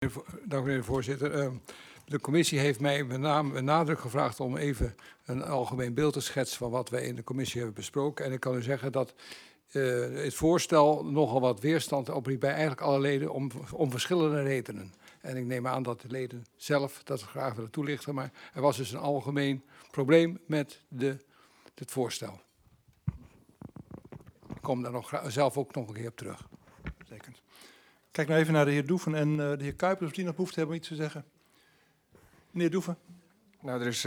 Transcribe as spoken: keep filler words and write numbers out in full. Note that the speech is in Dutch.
Dank u, meneer de voorzitter. Uh, de commissie heeft mij met name met nadruk gevraagd om even een algemeen beeld te schetsen van wat wij in de commissie hebben besproken. En ik kan u zeggen dat uh, het voorstel nogal wat weerstand opriep bij eigenlijk alle leden om, om verschillende redenen. En ik neem aan dat de leden zelf dat graag willen toelichten, maar er was dus een algemeen probleem met de, het voorstel. Ik kom daar nog gra- zelf ook nog een keer op terug. Zeker. Kijk nou even naar de heer Doeven en uh, de heer Kuipers, of die nog behoefte hebben om iets te zeggen. Meneer Doeven. Nou, er is